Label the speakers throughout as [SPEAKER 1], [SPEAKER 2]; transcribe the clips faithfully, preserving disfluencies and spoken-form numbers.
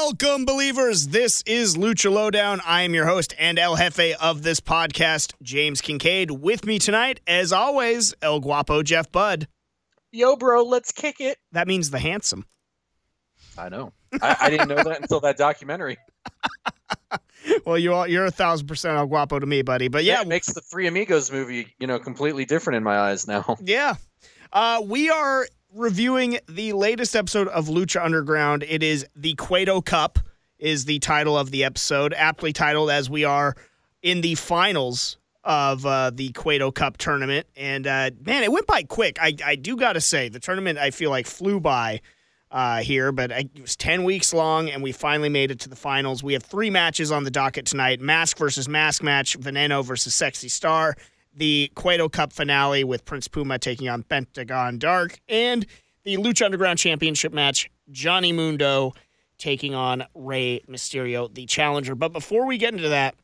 [SPEAKER 1] Welcome, believers. This is Lucha Lowdown. I am your host and El Jefe of this podcast, James Kincaid. With me tonight, as always, El Guapo Jeff Budd.
[SPEAKER 2] Yo, bro, let's kick it.
[SPEAKER 1] That means the handsome.
[SPEAKER 2] I know. I, I didn't know that until that documentary.
[SPEAKER 1] Well, you all, you're a thousand percent El Guapo to me, buddy. But yeah,
[SPEAKER 2] yeah, it makes the Three Amigos movie, you know, completely different in my eyes now.
[SPEAKER 1] Yeah. Uh, we are reviewing the latest episode of Lucha Underground. It is the Cueto Cup is the title of the episode, aptly titled as we are in the finals of uh, the Cueto Cup tournament. And, uh, man, it went by quick. I, I do got to say, the tournament, I feel like, flew by uh, here, but it was ten weeks long, and we finally made it to the finals. We have three matches on the docket tonight, Mask versus Mask match, Veneno versus Sexy Star, the Cueto Cup finale with Prince Puma taking on Pentagon Dark, and the Lucha Underground Championship match, Johnny Mundo taking on Rey Mysterio, the challenger. But before we get into that,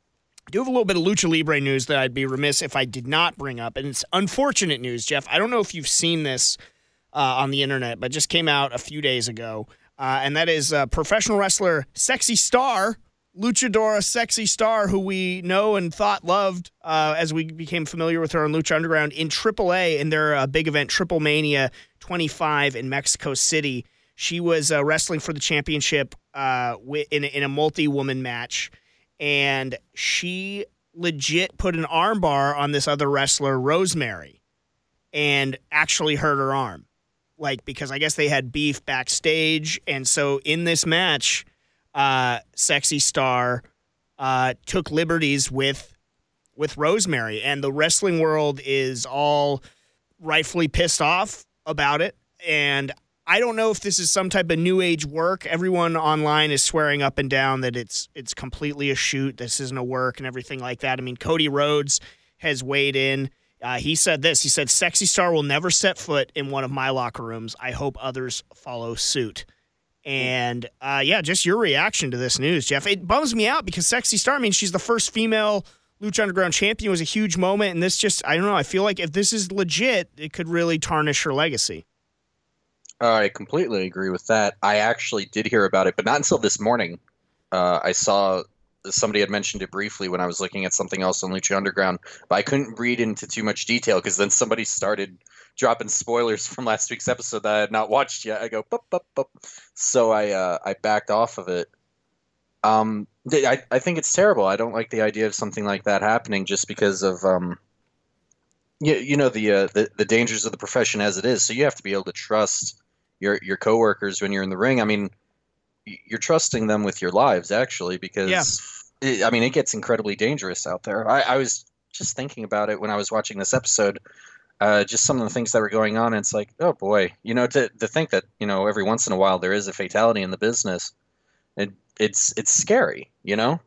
[SPEAKER 1] I do have a little bit of Lucha Libre news that I'd be remiss if I did not bring up, and it's unfortunate news, Jeff. I don't know if you've seen this uh, on the internet, but just came out a few days ago, uh, and that is uh, professional wrestler Sexy Star, Luchadora Sexy Star, who we know and thought loved uh, as we became familiar with her on Lucha Underground in triple A in their uh, big event, Triple Mania twenty-five in Mexico City. She was uh, wrestling for the championship uh, in, in a multi-woman match, and she legit put an armbar on this other wrestler, Rosemary, and actually hurt her arm. Like, because I guess they had beef backstage, and so in this match, Uh, Sexy Star uh, took liberties with with Rosemary, and the wrestling world is all rightfully pissed off about it. And I don't know if this is some type of new age work. Everyone online is swearing up and down that it's it's completely a shoot. This isn't a work and everything like that. I mean, Cody Rhodes has weighed in. Uh, he said this. He said, "Sexy Star will never set foot in one of my locker rooms. I hope others follow suit." And, uh, yeah, just your reaction to this news, Jeff. It bums me out because Sexy Star, I mean, she's the first female Lucha Underground champion. It was a huge moment, and this just, I don't know, I feel like if this is legit, it could really tarnish her legacy.
[SPEAKER 2] I completely agree with that. I actually did hear about it, but not until this morning. Uh, I saw somebody had mentioned it briefly when I was looking at something else on Lucha Underground, but I couldn't read into too much detail because then somebody started dropping spoilers from last week's episode that I had not watched yet. I go, bup, bup, bup. So I uh, I backed off of it. Um, I, I think it's terrible. I don't like the idea of something like that happening just because of, um, you, you know, the, uh, the the dangers of the profession as it is. So you have to be able to trust your, your coworkers when you're in the ring. I mean, you're trusting them with your lives, actually, because,
[SPEAKER 1] yeah.
[SPEAKER 2] it, I mean, it gets incredibly dangerous out there. I, I was just thinking about it when I was watching this episode. Uh, just some of the things that were going on, and it's like, oh boy, you know, to to think that, you know, every once in a while there is a fatality in the business, it, it's it's scary, you know.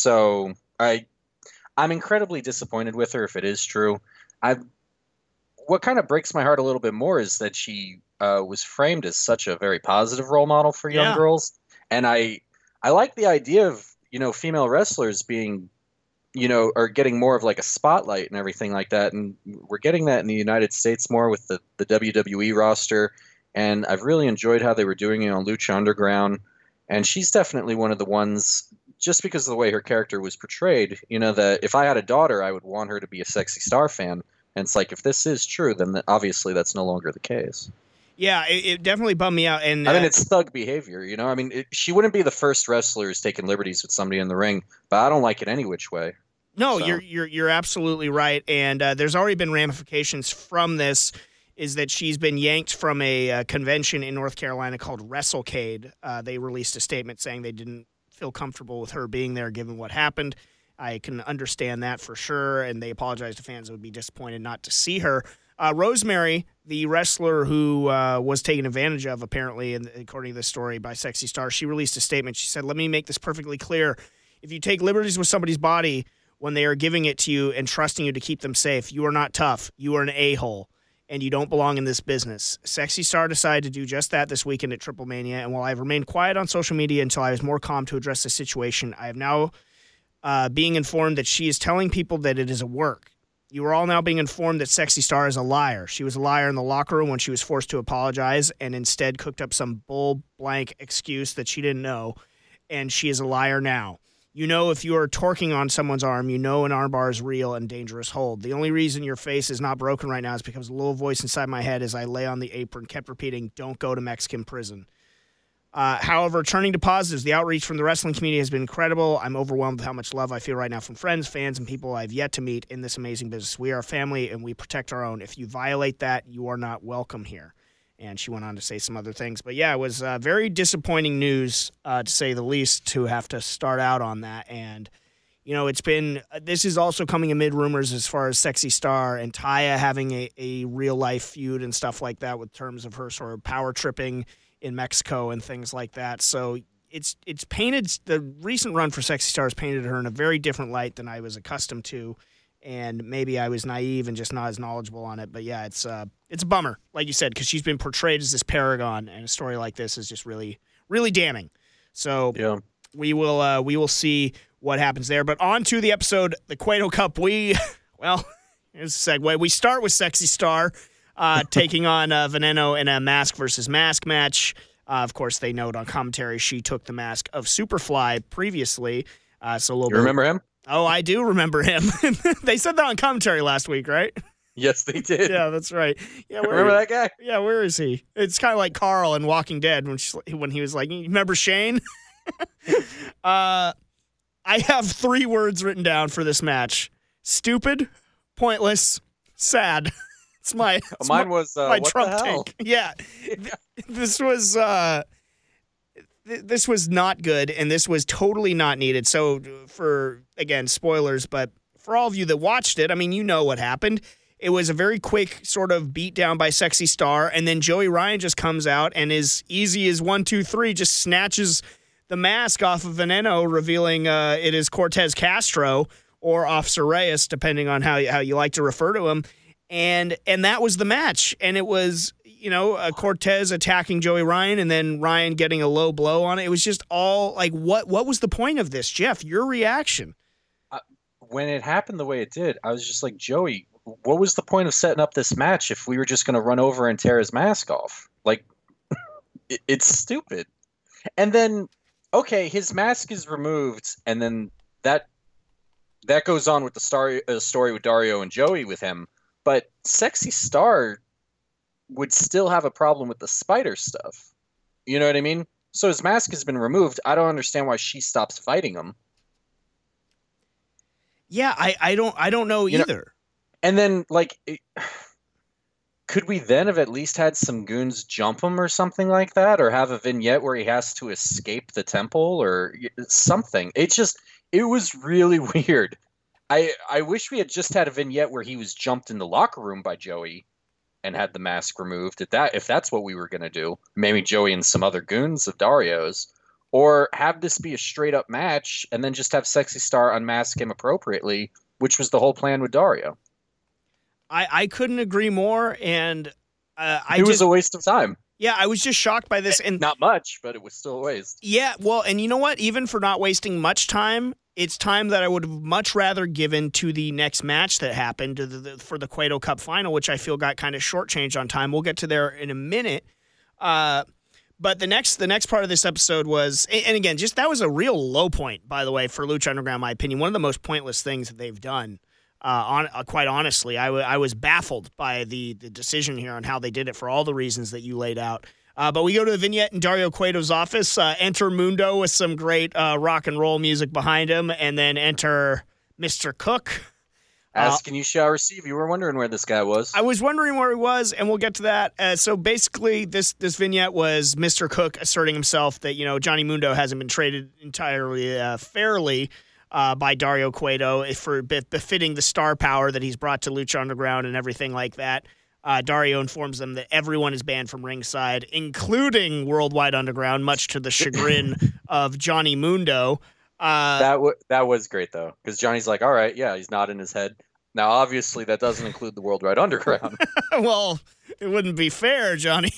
[SPEAKER 2] So I I'm incredibly disappointed with her if it is true. I what kind of breaks my heart a little bit more is that she uh, was framed as such a very positive role model for young
[SPEAKER 1] yeah.
[SPEAKER 2] girls, and I I like the idea of, you know, female wrestlers being, you know, are getting more of like a spotlight and everything like that. And we're getting that in the United States more with the, the W W E roster. And I've really enjoyed how they were doing it on Lucha Underground. And she's definitely one of the ones, just because of the way her character was portrayed, you know, that if I had a daughter, I would want her to be a Sexy Star fan. And it's like, if this is true, then obviously that's no longer the case.
[SPEAKER 1] Yeah, it, it definitely bummed me out. And uh,
[SPEAKER 2] I mean, it's thug behavior, you know. I mean, it, she wouldn't be the first wrestler who's taking liberties with somebody in the ring, but I don't like it any which way.
[SPEAKER 1] No,
[SPEAKER 2] so.
[SPEAKER 1] you're you're you're absolutely right, and uh, there's already been ramifications from this. Is that she's been yanked from a uh, convention in North Carolina called WrestleCade. Uh, they released a statement saying they didn't feel comfortable with her being there given what happened. I can understand that for sure, and they apologized to fans who would be disappointed not to see her. Uh, Rosemary, the wrestler who uh, was taken advantage of, apparently, and according to this story, by Sexy Star, she released a statement. She said, "Let me make this perfectly clear. If you take liberties with somebody's body when they are giving it to you and trusting you to keep them safe, you are not tough. You are an a-hole, and you don't belong in this business." Sexy Star decided to do just that this weekend at Triple Mania, and while I've remained quiet on social media until I was more calm to address the situation, I am now uh, being informed that she is telling people that it is a work. You are all now being informed that Sexy Star is a liar. She was a liar in the locker room when she was forced to apologize and instead cooked up some bull blank excuse that she didn't know. and she is a liar now. You know if you are torquing on someone's arm, you know an armbar is real and dangerous hold. The only reason your face is not broken right now is because a little voice inside my head as I lay on the apron kept repeating, don't go to Mexican prison. Uh, however, turning to positives, the outreach from the wrestling community has been incredible. I'm overwhelmed with how much love I feel right now from friends, fans, and people I've yet to meet in this amazing business. We are a family, and we protect our own. If you violate that, you are not welcome here. And she went on to say some other things. But, yeah, it was uh, very disappointing news, uh, to say the least, to have to start out on that. And, you know, it's been – this is also coming amid rumors as far as Sexy Star and Taya having a, a real-life feud and stuff like that with terms of her sort of power tripping in Mexico and things like that. So it's it's painted – the recent run for Sexy Star has painted her in a very different light than I was accustomed to. And maybe I was naive and just not as knowledgeable on it. But, yeah, it's uh, it's a bummer, like you said, because she's been portrayed as this paragon, and a story like this is just really, really damning. So
[SPEAKER 2] yeah.
[SPEAKER 1] we will uh, we will see what happens there. But on to the episode, the Cueto Cup. We, well, here's a segue. We start with Sexy Star uh, taking on uh, Veneno in a mask versus mask match. Uh, of course, they note on commentary she took the mask of Superfly previously. Uh, so a little
[SPEAKER 2] You
[SPEAKER 1] bit.
[SPEAKER 2] remember him?
[SPEAKER 1] Oh, I do remember him. They said that on commentary last week, right?
[SPEAKER 2] Yes, they did.
[SPEAKER 1] Yeah, that's right. Yeah, where,
[SPEAKER 2] remember that guy?
[SPEAKER 1] Yeah, where is he? It's kind of like Carl in Walking Dead when she, when he was like, "You remember Shane?" uh, I have three words written down for this match: stupid, pointless, sad. It's my it's
[SPEAKER 2] Mine
[SPEAKER 1] my,
[SPEAKER 2] was uh,
[SPEAKER 1] my
[SPEAKER 2] what
[SPEAKER 1] Trump
[SPEAKER 2] the hell?
[SPEAKER 1] take. Yeah,
[SPEAKER 2] Yeah.
[SPEAKER 1] this was. Uh, This was not good, and this was totally not needed. So, for, again, spoilers, but for all of you that watched it, I mean, you know what happened. It was a very quick sort of beat down by Sexy Star, and then Joey Ryan just comes out and as easy as one, two, three, just snatches the mask off of Veneno, revealing uh, it is Cortez Castro or Officer Reyes, depending on how, how you like to refer to him. And and that was the match. And it was, you know, uh, Cortez attacking Joey Ryan and then Ryan getting a low blow on it. It was just all like, what what was the point of this? Jeff, your reaction?
[SPEAKER 2] Uh, when it happened the way it did, I was just like, Joey, what was the point of setting up this match if we were just going to run over and tear his mask off? Like, it, it's stupid. And then, okay, his mask is removed, and then that that goes on with the story, uh, story with Dario and Joey with him. But Sexy Star would still have a problem with the spider stuff. You know what I mean? So his mask has been removed. I don't understand why she stops fighting him.
[SPEAKER 1] Yeah, I, I don't I don't know
[SPEAKER 2] You
[SPEAKER 1] either.
[SPEAKER 2] know, and then, like, it, could we then have at least had some goons jump him or something like that? Or have a vignette where he has to escape the temple or something? It's just, it was really weird. I, I wish we had just had a vignette where he was jumped in the locker room by Joey and had the mask removed. If that if that's what we were going to do, maybe Joey and some other goons of Dario's, or have this be a straight up match and then just have Sexy Star unmask him appropriately, which was the whole plan with Dario.
[SPEAKER 1] I, I couldn't agree more, and uh, I
[SPEAKER 2] it was
[SPEAKER 1] just,
[SPEAKER 2] a waste of time.
[SPEAKER 1] Yeah, I was just shocked by this, and
[SPEAKER 2] not much, but it was still a waste.
[SPEAKER 1] Yeah, well, and you know what? Even for not wasting much time, it's time that I would have much rather given to the next match that happened to the, the, for the Cueto Cup final, which I feel got kind of shortchanged on time. We'll get to there in a minute. Uh, but the next the next part of this episode was, and again, just that was a real low point, by the way, for Lucha Underground, in my opinion. One of the most pointless things that they've done. Uh, on uh, quite honestly, I, w- I was baffled by the the decision here on how they did it for all the reasons that you laid out. Uh, but we go to the vignette in Dario Cueto's office. Uh, enter Mundo with some great uh, rock and roll music behind him, and then enter Mister Cook.
[SPEAKER 2] Ask and you shall receive. You were wondering where this guy was.
[SPEAKER 1] I was wondering where he was, and we'll get to that. Uh, so basically, this this vignette was Mister Cook asserting himself that, you know, Johnny Mundo hasn't been traded entirely uh, fairly uh, by Dario Cueto for befitting the star power that he's brought to Lucha Underground and everything like that. Uh, Dario informs them that everyone is banned from ringside, including Worldwide Underground, much to the chagrin of Johnny Mundo. Uh,
[SPEAKER 2] that w- that was great, though, because Johnny's like, all right, yeah, he's nodding his head. Now, obviously, that doesn't include the Worldwide Underground.
[SPEAKER 1] Well, it wouldn't be fair, Johnny.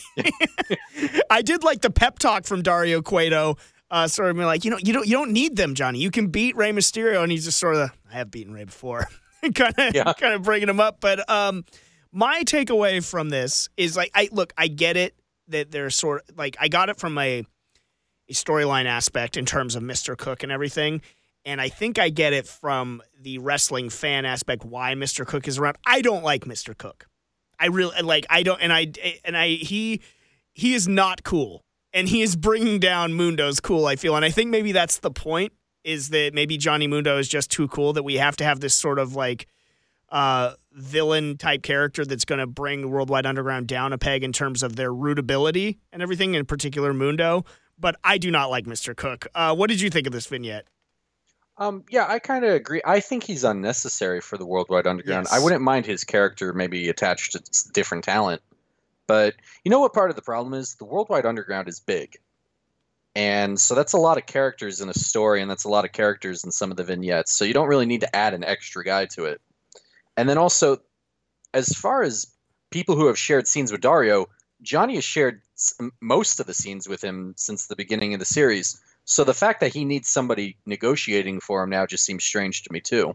[SPEAKER 1] I did like the pep talk from Dario Cueto, uh, sort of being like, you know, you don't, you don't need them, Johnny. You can beat Rey Mysterio, and he's just sort of, I have beaten Rey before, kind of,
[SPEAKER 2] yeah.
[SPEAKER 1] kind of bringing him up. But um, my takeaway from this is like, I look, I get it that they're sort of like, I got it from a. a storyline aspect in terms of Mister Cook and everything. And I think I get it from the wrestling fan aspect why Mister Cook is around. I don't like Mister Cook. I really like. I don't. And I and I he he is not cool, and he is bringing down Mundo's cool. I feel, and I think maybe that's the point. Is that maybe Johnny Mundo is just too cool that we have to have this sort of like uh, villain type character that's going to bring Worldwide Underground down a peg in terms of their rootability and everything, in particular Mundo. But I do not like Mister Cook. Uh, what did you think of this vignette?
[SPEAKER 2] Um, yeah, I kind of agree. I think he's unnecessary for the Worldwide Underground.
[SPEAKER 1] Yes.
[SPEAKER 2] I wouldn't mind his character maybe attached to s- different talent. But you know what part of the problem is? The Worldwide Underground is big. And so that's a lot of characters in a story, and that's a lot of characters in some of the vignettes. So you don't really need to add an extra guy to it. And then also, as far as people who have shared scenes with Dario, Johnny has shared s- most of the scenes with him since the beginning of the series. So the fact that he needs somebody negotiating for him now just seems strange to me too.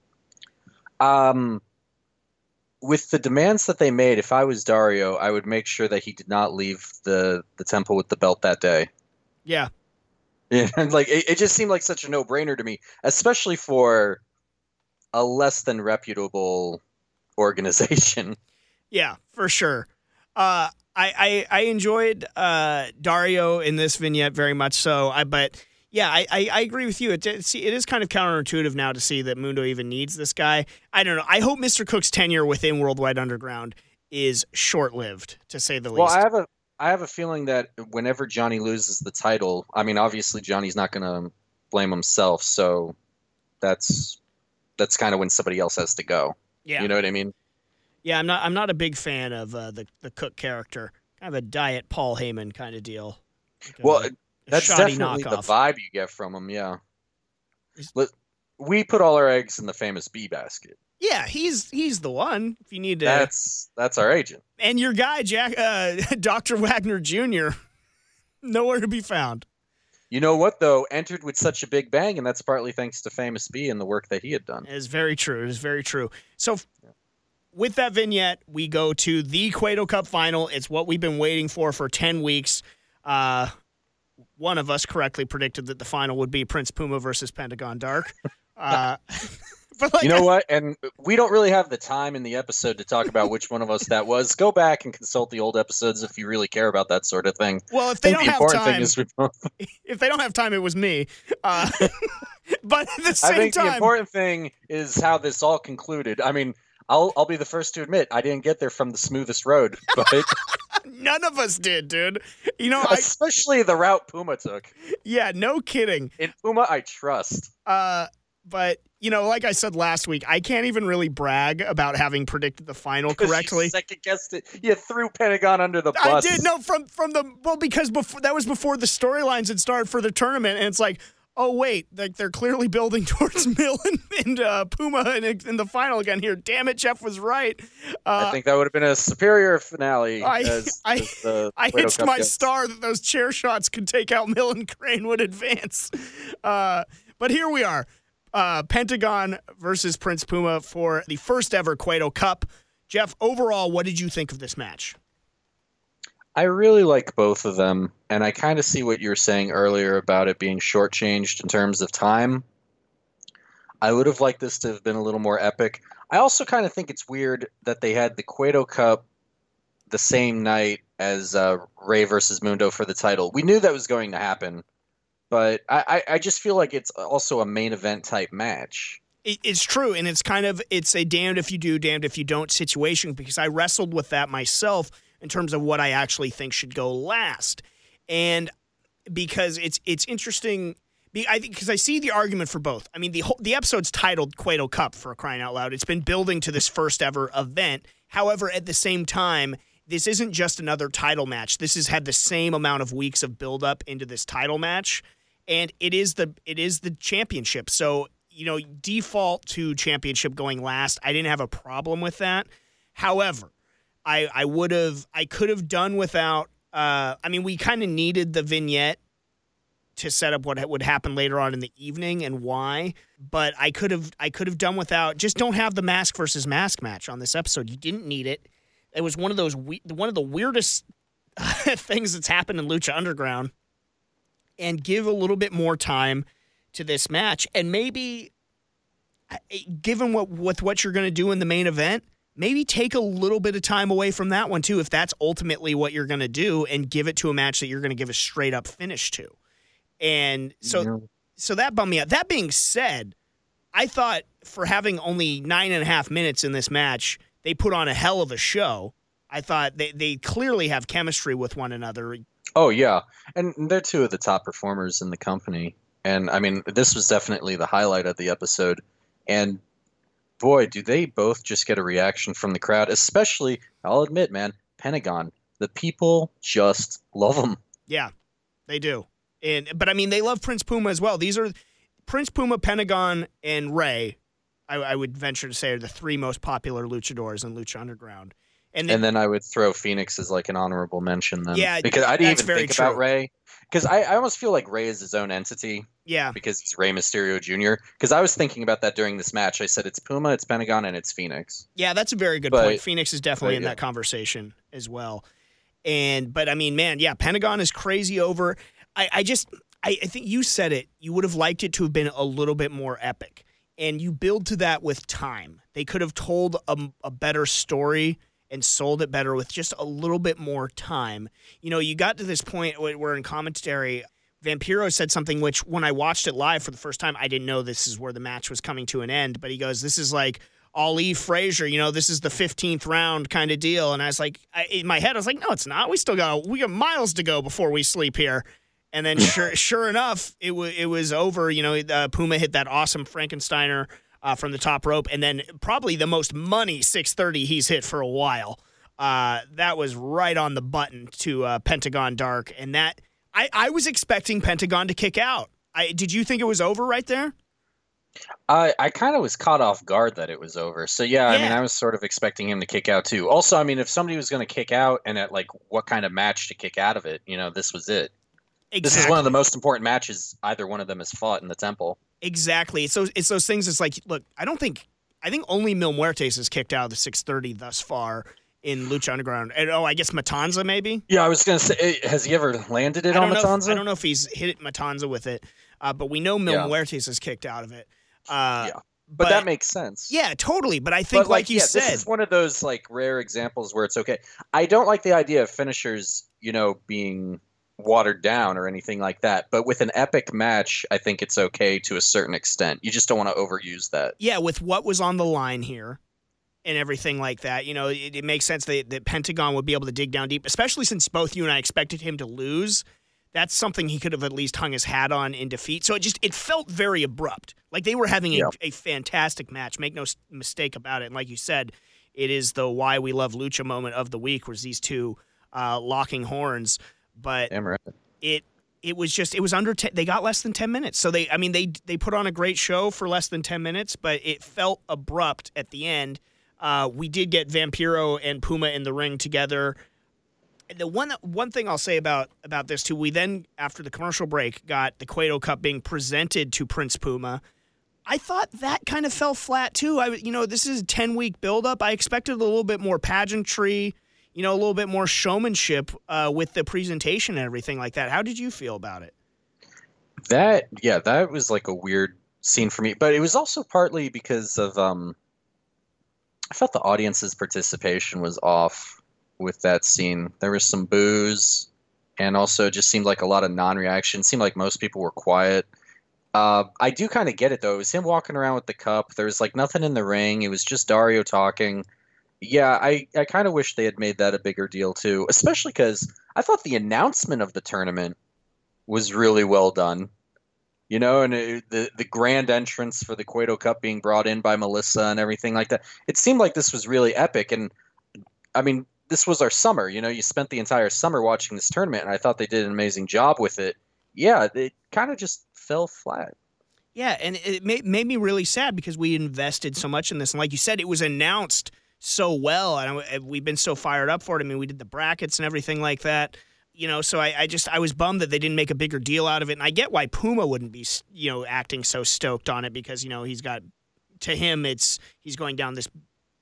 [SPEAKER 2] Um, with the demands that they made, if I was Dario, I would make sure that he did not leave the, the temple with the belt that day.
[SPEAKER 1] Yeah.
[SPEAKER 2] Yeah, like it, it just seemed like such a no-brainer to me, especially for a less than reputable organization.
[SPEAKER 1] Yeah, for sure. Uh, I, I I enjoyed uh, Dario in this vignette very much so. I but yeah, I, I, I agree with you. It, it, see, it is kind of counterintuitive now to see that Mundo even needs this guy. I don't know. I hope Mister Cook's tenure within Worldwide Underground is short-lived, to say the
[SPEAKER 2] Well,
[SPEAKER 1] least.
[SPEAKER 2] I have a I have a feeling that whenever Johnny loses the title, I mean, obviously Johnny's not going to blame himself, so that's that's kind of when somebody else has to go.
[SPEAKER 1] Yeah.
[SPEAKER 2] You know what I mean?
[SPEAKER 1] Yeah, I'm not. I'm not a big fan of uh, the the Cook character. Kind of a diet Paul Heyman kind of deal. Like a-
[SPEAKER 2] Well,
[SPEAKER 1] a
[SPEAKER 2] that's
[SPEAKER 1] shoddy
[SPEAKER 2] definitely the
[SPEAKER 1] knockoff.
[SPEAKER 2] vibe you get from him. Yeah.
[SPEAKER 1] Is-
[SPEAKER 2] Let- We put all our eggs in the famous bee basket.
[SPEAKER 1] Yeah, he's he's the one. If you need to,
[SPEAKER 2] That's that's our agent.
[SPEAKER 1] and your guy Jack, uh, Doctor Wagner Junior, nowhere to be found.
[SPEAKER 2] You know what though? Entered with such a big bang, and that's partly thanks to Famous B and the work that he had done.
[SPEAKER 1] It is very true. It is very true. So, with that vignette, we go to the Cueto Cup final. It's what we've been waiting for for ten weeks. Uh, one of us correctly predicted that the final would be Prince Puma versus Pentagon Dark. Uh, but like
[SPEAKER 2] You know what? And we don't really have the time in the episode to talk about which one of us that was. Go back and consult the old episodes if you really care about that sort of thing.
[SPEAKER 1] well, if
[SPEAKER 2] I
[SPEAKER 1] they
[SPEAKER 2] think
[SPEAKER 1] don't
[SPEAKER 2] the
[SPEAKER 1] have
[SPEAKER 2] important
[SPEAKER 1] time,
[SPEAKER 2] thing is we both.
[SPEAKER 1] if they don't have time, it was me. Uh, but at the
[SPEAKER 2] I
[SPEAKER 1] same
[SPEAKER 2] think
[SPEAKER 1] time,
[SPEAKER 2] the important thing is how this all concluded. I mean, I'll I'll be the first to admit I didn't get there from the smoothest road, but
[SPEAKER 1] none of us did, dude. You know, I
[SPEAKER 2] especially the route Puma took.
[SPEAKER 1] yeah, no kidding.
[SPEAKER 2] In Puma, I trust.
[SPEAKER 1] Uh, but you know, like I said last week, I can't even really brag about having predicted the final correctly.
[SPEAKER 2] Second guessed it. You threw Pentagon under the
[SPEAKER 1] I
[SPEAKER 2] bus.
[SPEAKER 1] did no from from the well because before that was before the storylines had started for the tournament, and it's like, oh wait, like they're clearly building towards Mill and, and uh, Puma in, in the final again here. Damn it, Jeff was right. Uh,
[SPEAKER 2] I think that would have been a superior finale.
[SPEAKER 1] I-
[SPEAKER 2] as,
[SPEAKER 1] I-
[SPEAKER 2] as the
[SPEAKER 1] I
[SPEAKER 2] Cueto
[SPEAKER 1] hitched
[SPEAKER 2] Cup
[SPEAKER 1] my
[SPEAKER 2] goes.
[SPEAKER 1] star that those chair shots could take out Mill and Crane would advance. Uh, but here we are. Uh, Pentagon versus Prince Puma for the first ever Cueto Cup. Jeff, overall, what did you think of this match?
[SPEAKER 2] I really like both of them, and I kind of see what you were saying earlier about it being shortchanged in terms of time. I would have liked this to have been a little more epic. I also kind of think it's weird that they had the Cueto Cup the same night as uh, Ray versus Mundo for the title. We knew that was going to happen, but I, I, I just feel like it's also a main event type match.
[SPEAKER 1] It, it's true, and it's kind of it's a damned if you do, damned if you don't situation because I wrestled with that myself in terms of what I actually think should go last, and because it's it's interesting. I think because I see the argument for both. I mean, the whole, the episode's titled Cueto Cup for crying out loud. It's been building to this first ever event. However, at the same time, this isn't just another title match. This has had the same amount of weeks of build up into this title match, and it is the it is the championship. So you know, default to championship going last. I didn't have a problem with that. However, I I would have I could have done without. Uh, I mean, we kind of needed the vignette to set up what would happen later on in the evening and why. But I could have I could have done without. Just don't have the mask versus mask match on this episode. You didn't need it. It was one of those we, one of the weirdest things that's happened in Lucha Underground. and give a little bit more time to this match. And maybe, given what with what you're going to do in the main event, maybe take a little bit of time away from that one too, if that's ultimately what you're going to do, and give it to a match that you're going to give a straight up finish to. And so, yeah. so that bummed me out. That being said, I thought for having only nine and a half minutes in this match, they put on a hell of a show. I thought they, they clearly have chemistry with one another.
[SPEAKER 2] Oh, yeah. And they're two of the top performers in the company. And, I mean, this was definitely the highlight of the episode. And, boy, do they both just get a reaction from the crowd, especially, I'll admit, man, Pentagon. The people just love them.
[SPEAKER 1] Yeah, they do. And But, I mean, they love Prince Puma as well. These are Prince Puma, Pentagon, and Rey, I, I would venture to say, are the three most popular luchadors in Lucha Underground. And then,
[SPEAKER 2] and then I would throw Phoenix as like an honorable mention then.
[SPEAKER 1] Yeah,
[SPEAKER 2] because I didn't even think
[SPEAKER 1] true.
[SPEAKER 2] about Rey. Because I, I almost feel like Rey is his own entity.
[SPEAKER 1] Yeah.
[SPEAKER 2] Because he's Rey Mysterio Junior Because I was thinking about that during this match. I said it's Puma, it's Pentagon, and it's Phoenix.
[SPEAKER 1] Yeah, that's a very good but, point. Phoenix is definitely in yeah. that conversation as well. And but I mean, man, yeah, Pentagon is crazy over. I, I just I, I think you said it. You would have liked it to have been a little bit more epic. And you build to that with time. They could have told a, a better story and sold it better with just a little bit more time. You know, you got to this point where in commentary, Vampiro said something which, when I watched it live for the first time, I didn't know this is where the match was coming to an end. But he goes, this is like Ali Frazier, you know, this is the fifteenth round kind of deal. And I was like, I, in my head, I was like, no, it's not. We still got we got miles to go before we sleep here. And then sure sure enough, it, w- it was over. You know, uh, Puma hit that awesome Frankensteiner Uh, from the top rope, and then probably the most money six thirty he's hit for a while. Uh, that was right on the button to uh, Pentagon Dark, and that I, I was expecting Pentagon to kick out. I, did you think it was over right there?
[SPEAKER 2] I I kind of was caught off guard that it was over. So yeah,
[SPEAKER 1] yeah,
[SPEAKER 2] I mean, I was sort of expecting him to kick out too. Also, I mean, if somebody was going to kick out, and at like what kind of match to kick out of it, you know, this was it. Exactly. This is one of the most important matches either one of them has fought in the Temple.
[SPEAKER 1] Exactly. So it's those things. It's like, look, I don't think, I think only Mil Muertes has kicked out of the six thirty thus far in Lucha Underground. And, oh, I guess Matanza maybe?
[SPEAKER 2] Yeah, I was going to say, has he ever landed it on Matanza?
[SPEAKER 1] If, I don't know if he's hit Matanza with it, uh, but we know Mil yeah. Muertes has kicked out of it. Uh,
[SPEAKER 2] yeah. But, but that makes sense.
[SPEAKER 1] Yeah, totally. But I think, but like, like you
[SPEAKER 2] yeah,
[SPEAKER 1] said,
[SPEAKER 2] this is one of those like rare examples where it's okay. I don't like the idea of finishers, you know, being watered down or anything like that, but with an epic match, I think it's okay to a certain extent. You just don't want to overuse that.
[SPEAKER 1] Yeah, with what was on the line here and everything like that, you know, it, it makes sense that, that Pentagon would be able to dig down deep, especially since both you and I expected him to lose. That's something he could have at least hung his hat on in defeat. So it just it felt very abrupt. Like they were having a, yeah. a fantastic match. Make no mistake about it. And like you said, it is the why we love Lucha moment of the week, was these two uh, locking horns. But
[SPEAKER 2] right.
[SPEAKER 1] it it was just it was under ten, they got less than ten minutes. So they I mean they they put on a great show for less than ten minutes, but it felt abrupt at the end. Uh, we did get Vampiro and Puma in the ring together. The one one thing I'll say about about this too, we then after the commercial break got the Cueto Cup being presented to Prince Puma. I thought that kind of fell flat too. I you know this is a ten week buildup. I expected a little bit more pageantry. You know, a little bit more showmanship uh, with the presentation and everything like that. How did you feel about it?
[SPEAKER 2] That, yeah, that was like a weird scene for me. But it was also partly because of, um, I felt the audience's participation was off with that scene. There was some boos, and also just seemed like a lot of non-reaction. It seemed like most people were quiet. Uh, I do kind of get it, though. It was him walking around with the cup. There was like nothing in the ring. It was just Dario talking. Yeah, I, I kind of wish they had made that a bigger deal, too, especially because I thought the announcement of the tournament was really well done. You know, and it, the, the grand entrance for the Cueto Cup being brought in by Melissa and everything like that. It seemed like this was really epic. And, I mean, this was our summer. You know, you spent the entire summer watching this tournament, and I thought they did an amazing job with it. Yeah, it kind of just fell flat.
[SPEAKER 1] Yeah, and it made, made me really sad because we invested so much in this. And like you said, it was announced so well, and we've been so fired up for it. I mean, we did the brackets and everything like that, you know. So I, I just I was bummed that they didn't make a bigger deal out of it, and I get why Puma wouldn't be, you know, acting so stoked on it because you know he's got to him it's he's going down this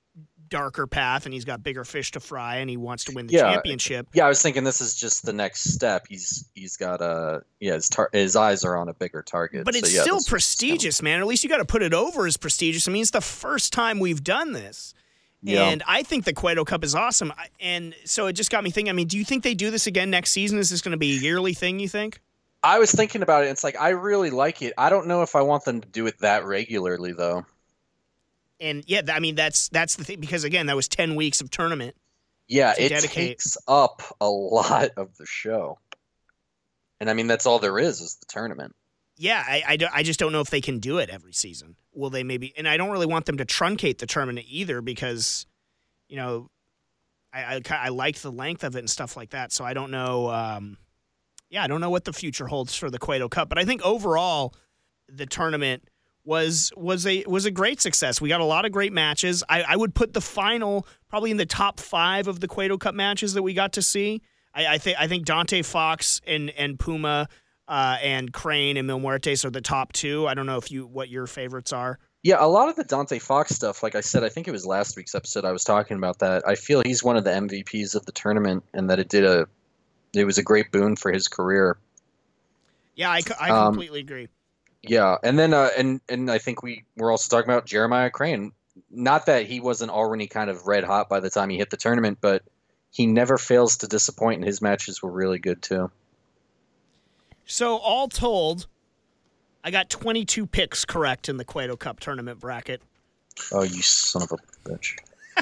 [SPEAKER 1] darker path and he's got bigger fish to fry and he wants to win the
[SPEAKER 2] Yeah.
[SPEAKER 1] championship.
[SPEAKER 2] Yeah, I was thinking this is just the next step. He's he's got a yeah, his tar- his eyes are on a bigger target.
[SPEAKER 1] But it's
[SPEAKER 2] so, yeah,
[SPEAKER 1] still
[SPEAKER 2] this is
[SPEAKER 1] prestigious,
[SPEAKER 2] kind of-
[SPEAKER 1] man. Or at least you got to put it over as prestigious. I mean, it's the first time we've done this.
[SPEAKER 2] Yeah.
[SPEAKER 1] And I think the Cueto Cup is awesome. I- And so it just got me thinking, I mean, do you think they do this again next season? Is this going to be a yearly thing, you think?
[SPEAKER 2] I was thinking about it. It's like I really like it. I don't know if I want them to do it that regularly, though.
[SPEAKER 1] And yeah, I mean, that's that's the thing, because again, that was ten weeks of tournament.
[SPEAKER 2] Yeah,
[SPEAKER 1] To
[SPEAKER 2] it
[SPEAKER 1] dedicate.
[SPEAKER 2] takes up a lot of the show. And I mean, that's all there is, is the tournament.
[SPEAKER 1] Yeah, I, I, don't- I just don't know if they can do it every season. Will they maybe? And I don't really want them to truncate the tournament either because, you know, I, I, ki- I like the length of it and stuff like that. So I don't know. Um, yeah, I don't know what the future holds for the Cueto Cup. But I think overall, the tournament was was a was a great success. We got a lot of great matches. I, I would put the final probably in the top five of the Cueto Cup matches that we got to see. I, I think I think Dante Fox and and Puma uh, and Crane and Mil Muertes are the top two. I don't know if you what your favorites are.
[SPEAKER 2] Yeah, a lot of the Dante Fox stuff, like I said, I think it was last week's episode I was talking about that. I feel he's one of the M V Ps of the tournament and that it did a it was a great boon for his career.
[SPEAKER 1] Yeah, I, co- I
[SPEAKER 2] Um,
[SPEAKER 1] completely agree.
[SPEAKER 2] Yeah, and then uh, and and I think we we're also talking about Jeremiah Crane. Not that he wasn't already kind of red hot by the time he hit the tournament, but he never fails to disappoint, and his matches were really good too.
[SPEAKER 1] So all told, I got twenty-two picks correct in the Cueto Cup tournament bracket.
[SPEAKER 2] Oh, you son of a bitch!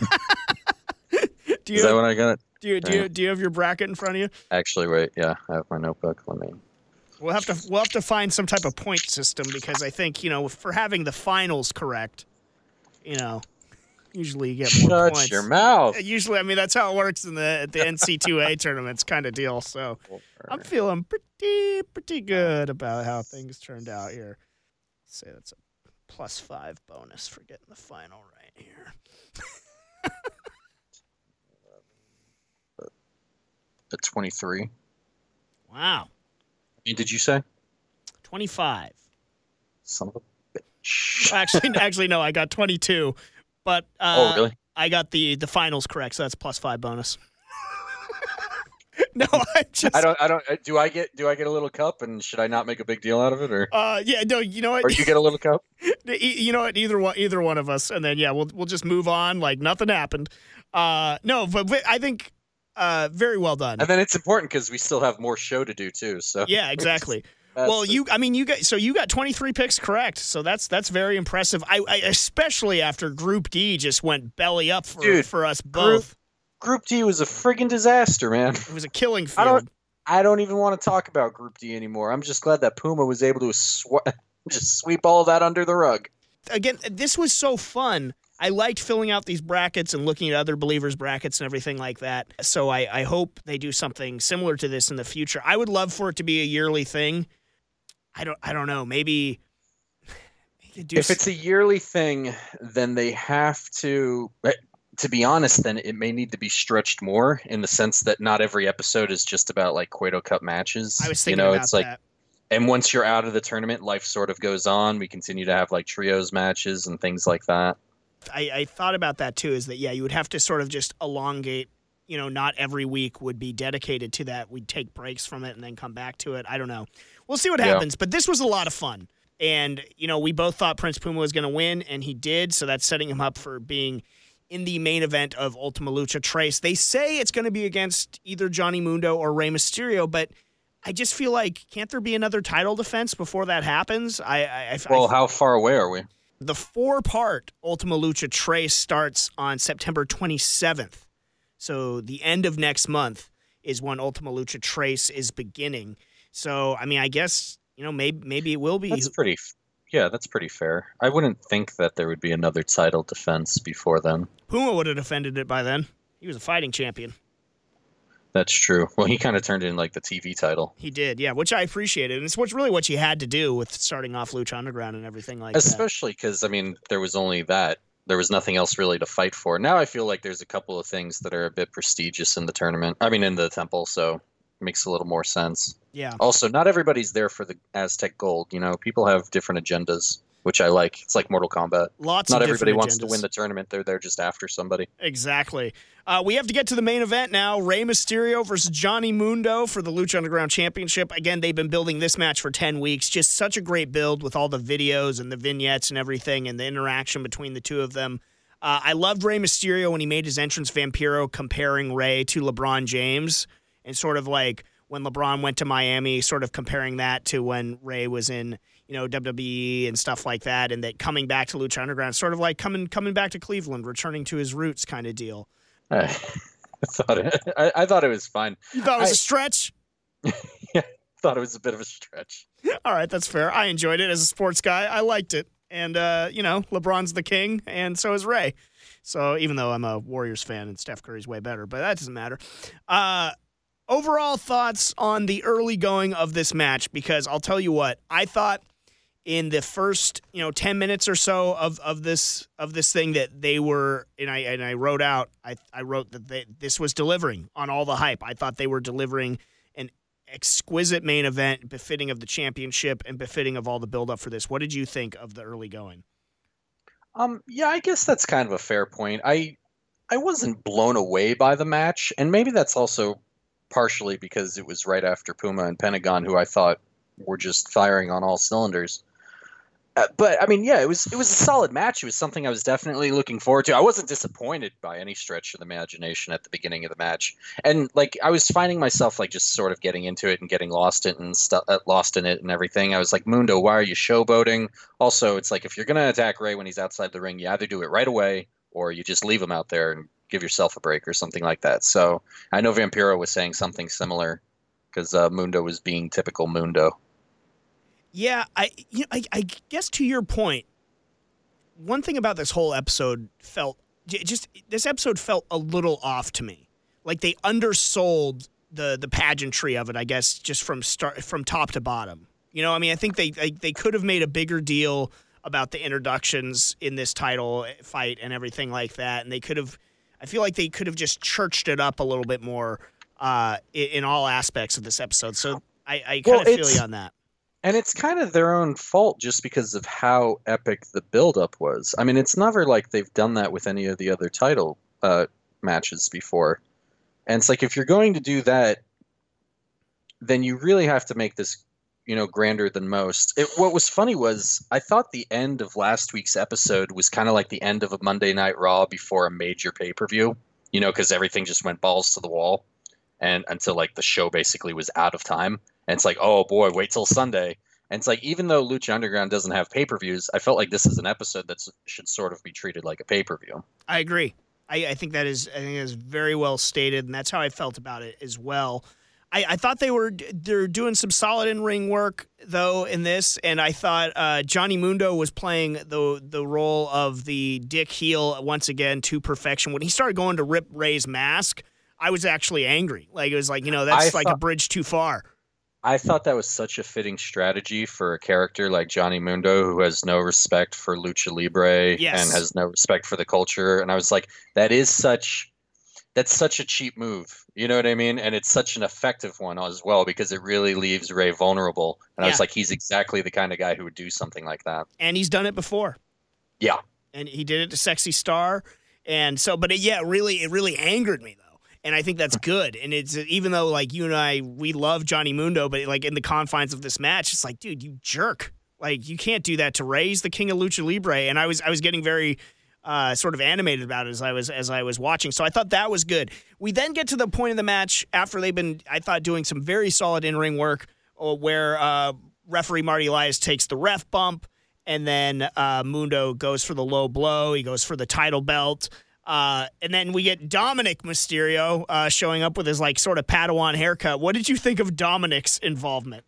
[SPEAKER 1] Do you
[SPEAKER 2] Is that what I got?
[SPEAKER 1] do you do you, do you have your bracket in front of you?
[SPEAKER 2] Actually, wait. Yeah, I have my notebook. Let me.
[SPEAKER 1] We'll have to we'll have to find some type of point system because I think, you know, for having the finals correct, you know, usually you get more
[SPEAKER 2] Shut
[SPEAKER 1] points.
[SPEAKER 2] your mouth.
[SPEAKER 1] Usually, I mean, that's how it works in the the N C two A tournaments kind of deal. So I'm feeling pretty pretty good about how things turned out here. Say that's a plus five bonus for getting the final right here.
[SPEAKER 2] At twenty-three.
[SPEAKER 1] Wow,
[SPEAKER 2] Did you say?
[SPEAKER 1] twenty-five.
[SPEAKER 2] Son of a bitch.
[SPEAKER 1] Actually, actually, no, I got twenty-two, but uh,
[SPEAKER 2] Oh, really?
[SPEAKER 1] I got the the finals correct, so that's plus five bonus. No, I just.
[SPEAKER 2] I don't. I don't. Do I get? Do I get a little cup? And should I not make a big deal out of it, or
[SPEAKER 1] Uh, yeah, no, you know what?
[SPEAKER 2] or you get a little cup?
[SPEAKER 1] E- you know what? Either one, either one of us, and then yeah, we'll we'll just move on like nothing happened. Uh, no, but, but I think uh, very well done.
[SPEAKER 2] And then it's important because we still have more show to do too. So
[SPEAKER 1] Yeah, exactly.
[SPEAKER 2] That's
[SPEAKER 1] Well,
[SPEAKER 2] the-
[SPEAKER 1] you, I mean, you got so you got twenty-three picks correct, so that's that's very impressive. I, I especially after Group D just went belly up for
[SPEAKER 2] Dude,
[SPEAKER 1] for us both.
[SPEAKER 2] Group D was a friggin' disaster, man.
[SPEAKER 1] It was a killing field.
[SPEAKER 2] I don't. I don't even want to talk about Group D anymore. I'm just glad that Puma was able to sw- just sweep all of that under the rug.
[SPEAKER 1] Again, this was so fun. I liked filling out these brackets and looking at other believers' brackets and everything like that. So I, I hope they do something similar to this in the future. I would love for it to be a yearly thing. I don't I don't know. Maybe do
[SPEAKER 2] If it's a yearly thing, then they have to. To be honest, then it may need to be stretched more in the sense that not every episode is just about like Cueto Cup matches.
[SPEAKER 1] I was thinking
[SPEAKER 2] you know,
[SPEAKER 1] about
[SPEAKER 2] it's like,
[SPEAKER 1] that.
[SPEAKER 2] and once you're out of the tournament, life sort of goes on. We continue to have like trios matches and things like that.
[SPEAKER 1] I, I thought about that too, is that, yeah, you would have to sort of just elongate, you know, not every week would be dedicated to that. We'd take breaks from it and then come back to it. I don't know. We'll see what
[SPEAKER 2] Yeah.
[SPEAKER 1] happens. But this was a lot of fun. And, you know, we both thought Prince Puma was going to win, and he did. So that's setting him up for being in the main event of Ultima Lucha Trace. They say it's going to be against either Johnny Mundo or Rey Mysterio, but I just feel like, can't there be another title defense before that happens? I, I, I
[SPEAKER 2] Well,
[SPEAKER 1] I,
[SPEAKER 2] how far away are we?
[SPEAKER 1] the four-part Ultima Lucha Trace starts on September twenty-seventh. So the end of next month is when Ultima Lucha Trace is beginning. So, I mean, I guess, you know, maybe maybe it will be.
[SPEAKER 2] That's pretty. Yeah, that's pretty fair. I wouldn't think that there would be another title defense before then.
[SPEAKER 1] Puma would have defended it by then. He was a fighting champion.
[SPEAKER 2] That's true. Well, he kind of turned in like the T V title.
[SPEAKER 1] He did, yeah, which I appreciated. And it's what's really what you had to do with starting off Lucha Underground and everything like that.
[SPEAKER 2] Especially because, I mean, there was only that. There was nothing else really to fight for. Now I feel like there's a couple of things that are a bit prestigious in the tournament. I mean, in the temple, so it makes a little more sense.
[SPEAKER 1] Yeah.
[SPEAKER 2] Also, not everybody's there for the Aztec Gold. You know, people have different agendas which I like. It's like Mortal Kombat.
[SPEAKER 1] Lots
[SPEAKER 2] Not
[SPEAKER 1] of
[SPEAKER 2] everybody
[SPEAKER 1] different
[SPEAKER 2] wants
[SPEAKER 1] agendas.
[SPEAKER 2] to win the tournament. They're there just after somebody.
[SPEAKER 1] Exactly. Uh, we have to get to the main event now. Rey Mysterio versus Johnny Mundo for the Lucha Underground Championship. Again, they've been building this match for ten weeks. Just such a great build with all the videos and the vignettes and everything and the interaction between the two of them. Uh, I loved Rey Mysterio when he made his entrance, Vampiro, comparing Rey to LeBron James, and sort of like when LeBron went to Miami, sort of comparing that to when Rey was in, you know, W W E and stuff like that, and that coming back to Lucha Underground, sort of like coming coming back to Cleveland, returning to his roots kind of deal.
[SPEAKER 2] I, I thought it. I, I thought it was fine.
[SPEAKER 1] You thought it was
[SPEAKER 2] I,
[SPEAKER 1] a stretch?
[SPEAKER 2] Yeah, I thought it was a bit of a stretch.
[SPEAKER 1] All right, that's fair. I enjoyed it as a sports guy. I liked it. And, uh, you know, LeBron's the king, and so is Rey. So even though I'm a Warriors fan and Steph Curry's way better, but that doesn't matter. Uh, overall thoughts on the early going of this match, because I'll tell you what, I thought in the first, you know, ten minutes or so of, of this of this thing that they were, and I and I wrote out, I I wrote that they, this was delivering on all the hype. I thought they were delivering an exquisite main event befitting of the championship and befitting of all the buildup for this. What did you think of the early going?
[SPEAKER 2] Um, yeah, I guess that's kind of a fair point. I I wasn't blown away by the match, and maybe that's also partially because it was right after Puma and Pentagon, who I thought were just firing on all cylinders. Uh, but I mean, yeah, it was it was a solid match. It was something I was definitely looking forward to. I wasn't disappointed by any stretch of the imagination at the beginning of the match, and like I was finding myself like just sort of getting into it and getting lost in it and stu- uh, lost in it and everything. I was like, Mundo, why are you showboating? Also, it's like if you're gonna attack Rey when he's outside the ring, you either do it right away or you just leave him out there and give yourself a break or something like that. So I know Vampiro was saying something similar because uh, Mundo was being typical Mundo.
[SPEAKER 1] Yeah, I, you know, I, I guess to your point, one thing about this whole episode felt just this episode felt a little off to me. Like they undersold the the pageantry of it, I guess, just from start from top to bottom. You know, I mean, I think they they, they could have made a bigger deal about the introductions in this title fight and everything like that, and they could have. I feel like they could have just churched it up a little bit more uh, in, in all aspects of this episode. So I, I kind
[SPEAKER 2] Well,
[SPEAKER 1] of feel
[SPEAKER 2] it's-
[SPEAKER 1] you on that.
[SPEAKER 2] And it's kind of their own fault just because of how epic the buildup was. I mean, it's never like they've done that with any of the other title uh, matches before. And it's like, if you're going to do that, then you really have to make this, you know, grander than most. It, what was funny was I thought the end of last week's episode was kind of like the end of a Monday Night Raw before a major pay-per-view, you know, because everything just went balls to the wall and until like the show basically was out of time. And it's like, oh boy, wait till Sunday. And it's like, even though Lucha Underground doesn't have pay-per-views, I felt like this is an episode that should sort of be treated like a pay-per-view.
[SPEAKER 1] I agree. I, I think that is I think is very well stated, and that's how I felt about it as well. I, I thought they were they're doing some solid in-ring work though in this, and I thought uh, Johnny Mundo was playing the the role of the dick heel once again to perfection. When he started going to rip Rey's mask, I was actually angry. Like it was like, you know, that's
[SPEAKER 2] I
[SPEAKER 1] like
[SPEAKER 2] thought-
[SPEAKER 1] a bridge too far.
[SPEAKER 2] I thought that was such a fitting strategy for a character like Johnny Mundo, who has no respect for Lucha Libre
[SPEAKER 1] Yes.
[SPEAKER 2] and has no respect for the culture. And I was like, that is such, that's such a cheap move. You know what I mean? And it's such an effective one as well, because it really leaves Rey vulnerable. And I was
[SPEAKER 1] Yeah.
[SPEAKER 2] like, he's exactly the kind of guy who would do something like that.
[SPEAKER 1] And he's done it before.
[SPEAKER 2] Yeah.
[SPEAKER 1] And he did it to Sexy Star. And so, but it, yeah, it really, it really angered me though. And I think that's good. And it's even though like you and I, we love Johnny Mundo, but like in the confines of this match, it's like, dude, you jerk. Like you can't do that to Rey. He's the king of Lucha Libre. And I was, I was getting very uh, sort of animated about it as I was, as I was watching. So I thought that was good. We then get to the point of the match after they've been, I thought, doing some very solid in-ring work uh, where uh, referee Marty Elias takes the ref bump. And then uh, Mundo goes for the low blow. He goes for the title belt. Uh, and then we get Dominic Mysterio uh, showing up with his like sort of Padawan haircut. What did you think of Dominic's involvement?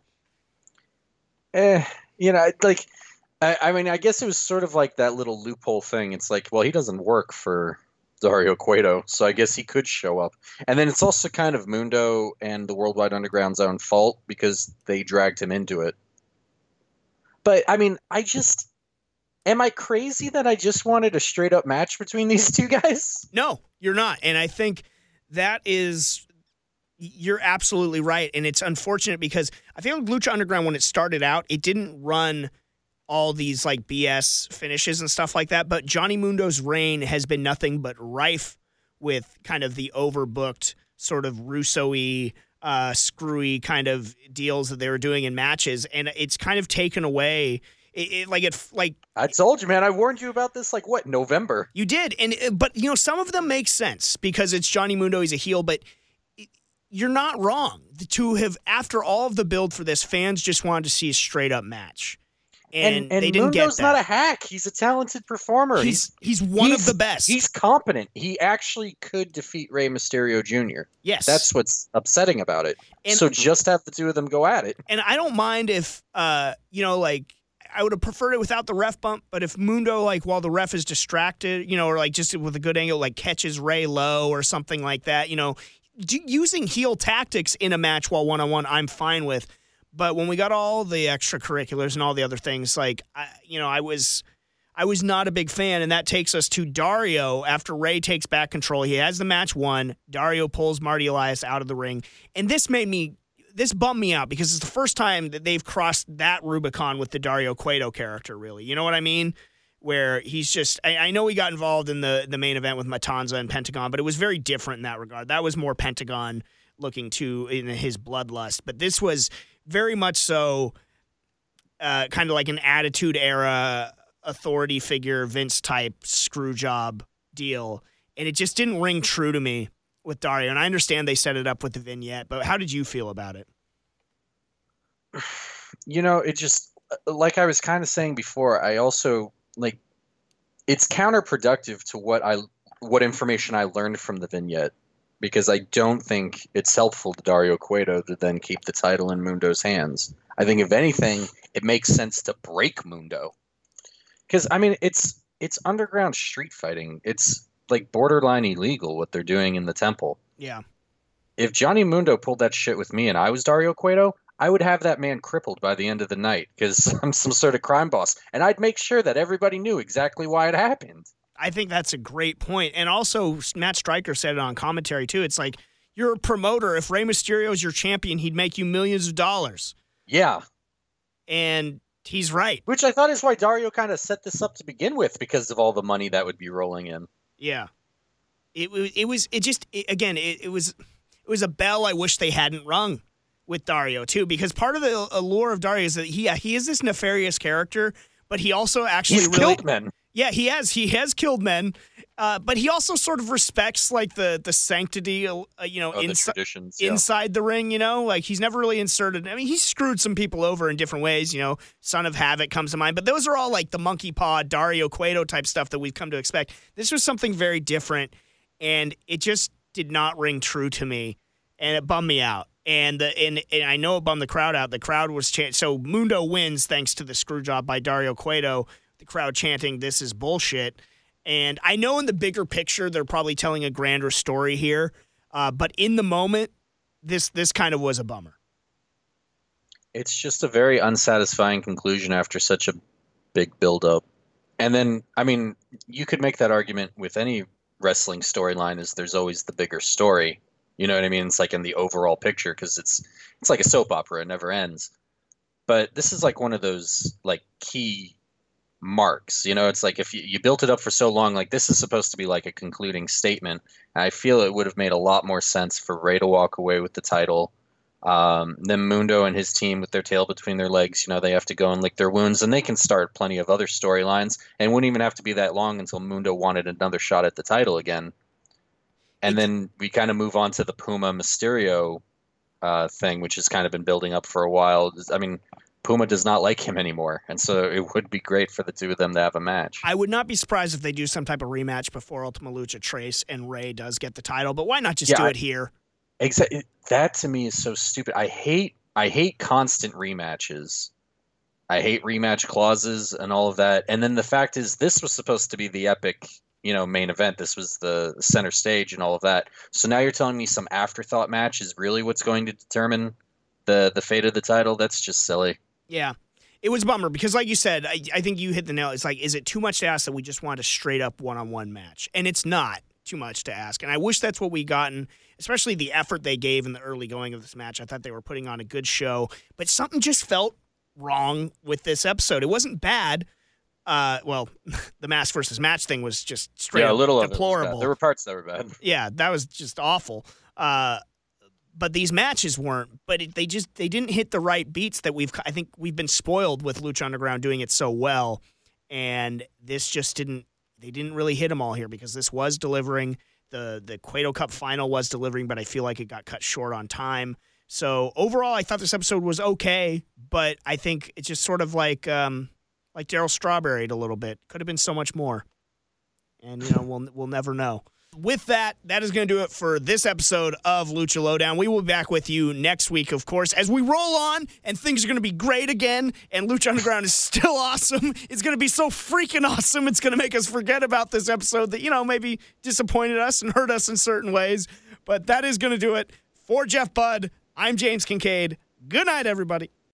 [SPEAKER 2] Eh, you know, like, I, I mean, I guess it was sort of like that little loophole thing. It's like, well, he doesn't work for Dario Cueto, so I guess he could show up. And then it's also kind of Mundo and the Worldwide Underground's own fault because they dragged him into it. But, I mean, I just... Am I crazy that I just wanted a straight up match between these two guys?
[SPEAKER 1] No, you're not. And I think that is, you're absolutely right. And it's unfortunate because I feel like Lucha Underground, when it started out, it didn't run all these like B S finishes and stuff like that. But Johnny Mundo's reign has been nothing but rife with kind of the overbooked sort of Russo-y, uh, screwy kind of deals that they were doing in matches. And it's kind of taken away. It, it, like it, like
[SPEAKER 2] I told you, man. I warned you about this. Like what, November?
[SPEAKER 1] You did, and but you know some of them make sense because it's Johnny Mundo. He's a heel, but it, you're not wrong to have. After all of the build for this, fans just wanted to see a straight up match, and,
[SPEAKER 2] and, and
[SPEAKER 1] they didn't
[SPEAKER 2] Mundo's
[SPEAKER 1] get that.
[SPEAKER 2] not a hack. He's a talented performer.
[SPEAKER 1] He's he's, he's one
[SPEAKER 2] he's,
[SPEAKER 1] of the best.
[SPEAKER 2] He's competent. He actually could defeat Rey Mysterio Junior
[SPEAKER 1] Yes,
[SPEAKER 2] that's what's upsetting about it.
[SPEAKER 1] And,
[SPEAKER 2] so just have the two of them go at it.
[SPEAKER 1] And I don't mind if uh you know like. I would have preferred it without the ref bump, but if Mundo, like, while the ref is distracted, you know, or, like, just with a good angle, like, catches Ray low or something like that, you know, d- using heel tactics in a match while one-on-one, I'm fine with. But when we got all the extracurriculars and all the other things, like, I, you know, I was I was not a big fan, and that takes us to Dario after Ray takes back control. He has the match won. Dario pulls Marty Elias out of the ring, and this made me... This bummed me out because it's the first time that they've crossed that Rubicon with the Dario Cueto character, really. You know what I mean? Where he's just, I, I know he got involved in the, the main event with Matanza and Pentagon, but it was very different in that regard. That was more Pentagon looking to in his bloodlust. But this was very much so uh, kind of like an Attitude Era authority figure, Vince type screw job deal. And it just didn't ring true to me with Dario, and I understand they set it up with the vignette, but how did you feel about it?
[SPEAKER 2] You know, it just, like I was kind of saying before, I also, like, it's counterproductive to what I, what information I learned from the vignette, because I don't think it's helpful to Dario Cueto to then keep the title in Mundo's hands. I think, if anything, it makes sense to break Mundo. Because, I mean, it's it's underground street fighting. It's like borderline illegal what they're doing in the temple.
[SPEAKER 1] Yeah.
[SPEAKER 2] If Johnny Mundo pulled that shit with me and I was Dario Cueto, I would have that man crippled by the end of the night because I'm some sort of crime boss. And I'd make sure that everybody knew exactly why it happened.
[SPEAKER 1] I think that's a great point. And also, Matt Stryker said it on commentary, too. It's like, you're a promoter. If Rey Mysterio is your champion, he'd make you millions of dollars.
[SPEAKER 2] Yeah.
[SPEAKER 1] And he's right.
[SPEAKER 2] Which I thought is why Dario kind of set this up to begin with, because of all the money that would be rolling in.
[SPEAKER 1] Yeah, it was. It was. It just. It, again, it, it was. It was a bell I wish they hadn't rung with Dario too, because part of the allure of Dario is that he he is this nefarious character, but he also actually
[SPEAKER 2] He's
[SPEAKER 1] really
[SPEAKER 2] killed men.
[SPEAKER 1] Yeah, he has. He has killed men, uh, but he also sort of respects like the the sanctity, uh, you know,
[SPEAKER 2] oh,
[SPEAKER 1] insi-
[SPEAKER 2] the traditions, yeah.
[SPEAKER 1] inside the ring. You know, like he's never really inserted. I mean, he's screwed some people over in different ways. You know, Son of Havoc comes to mind, but those are all like the monkey paw, Dario Cueto type stuff that we've come to expect. This was something very different, and it just did not ring true to me, and it bummed me out. And the and, and I know it bummed the crowd out. The crowd was chanting. So Mundo wins thanks to the screw job by Dario Cueto. The crowd chanting, "This is bullshit." And I know in the bigger picture, they're probably telling a grander story here. Uh, but in the moment, this this kind of was a bummer.
[SPEAKER 2] It's just a very unsatisfying conclusion after such a big build-up. And then, I mean, you could make that argument with any wrestling storyline, is there's always the bigger story. You know what I mean? It's like in the overall picture, because it's it's like a soap opera. It never ends. But this is like one of those like key marks. You know, it's like if you, you built it up for so long, like this is supposed to be like a concluding statement. And I feel it would have made a lot more sense for Ray to walk away with the title. Um, then Mundo and his team with their tail between their legs, you know, they have to go and lick their wounds, and they can start plenty of other storylines, and wouldn't even have to be that long until Mundo wanted another shot at the title again. And then we kind of move on to the Puma Mysterio uh, thing, which has kind of been building up for a while. I mean, Puma does not like him anymore, and so it would be great for the two of them to have a match.
[SPEAKER 1] I would not be surprised if they do some type of rematch before Ultima Lucha Trace and Ray does get the title, but why not just
[SPEAKER 2] yeah,
[SPEAKER 1] do
[SPEAKER 2] I,
[SPEAKER 1] it here?
[SPEAKER 2] Exactly. That to me is so stupid. I hate I hate constant rematches. I hate rematch clauses and all of that. And then the fact is, this was supposed to be the epic, you know, main event. This was the center stage and all of that. So now you're telling me some afterthought match is really what's going to determine the the fate of the title? That's just silly.
[SPEAKER 1] Yeah. It was a bummer because, like you said, I, I think you hit the nail. It's like, is it too much to ask that we just want a straight-up one-on-one match? And it's not too much to ask. And I wish that's what we gotten, especially the effort they gave in the early going of this match. I thought they were putting on a good show. But something just felt wrong with this episode. It wasn't bad. Uh, well, the mask versus match thing was just straight
[SPEAKER 2] yeah, a little
[SPEAKER 1] deplorable.
[SPEAKER 2] Of it was bad. There were parts that were bad.
[SPEAKER 1] Yeah, that was just awful. Uh, but these matches weren't. But it, they just they didn't hit the right beats that we've. I think we've been spoiled with Lucha Underground doing it so well, and this just didn't. They didn't really hit them all here because this was delivering. The the Cueto Cup final was delivering, but I feel like it got cut short on time. So overall, I thought this episode was okay, but I think it's just sort of like. Um, Like Darryl Strawberry'd a little bit. Could have been so much more. And, you know, we'll we'll never know. With that, that is going to do it for this episode of Lucha Lowdown. We will be back with you next week, of course, as we roll on and things are going to be great again. And Lucha Underground is still awesome. It's going to be so freaking awesome. It's going to make us forget about this episode that, you know, maybe disappointed us and hurt us in certain ways. But that is going to do it. For Jeff Budd, I'm James Kincaid. Good night, everybody.